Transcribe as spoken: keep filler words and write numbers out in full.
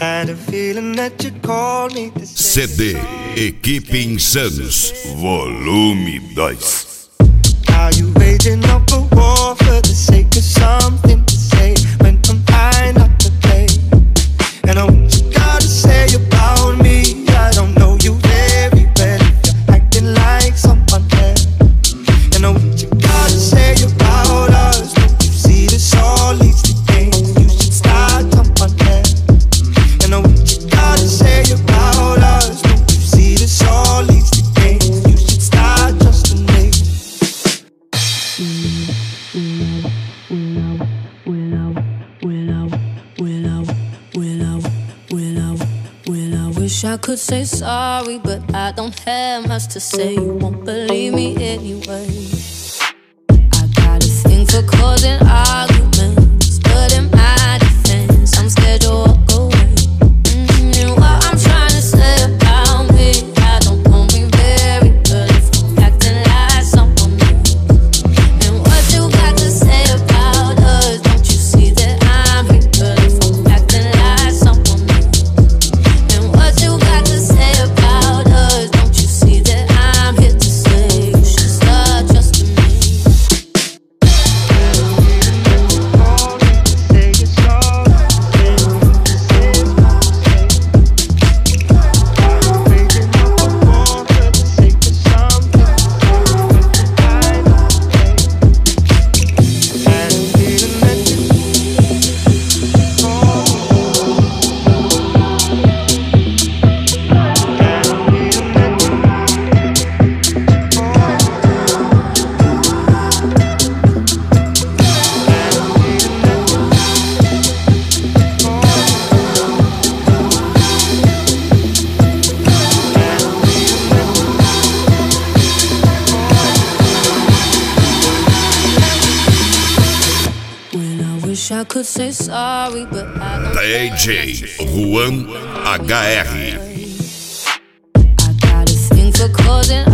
C D Equipe Insanos, volume dois. Are you waging up a war for the sake of something to say when I'm high not to play? And I what you gotta say about me, I don't know you very well if you're acting like someone else. And I what you gotta say about us, don't you see this all leads to games, you should start someone else. And I what you gotta say about us, don't you see this all leads to games, you should start trusting me. Wish I could say sorry, but I don't have much to say. You won't believe me anyway. I got a thing for causing arguments, but in my defense, I'm scared to walk away. Mm-hmm. And what I'm trying to say about me, I don't know me very well if I'm acting like someone else. And what you got to say about us, don't you see that I'm here girl, if I'm acting like someone else. And what you got to say about us, don't you see that I'm here to say you should start trusting me. Wish I could say sorry, but I don't. D J Juan H R. I got a thing for causing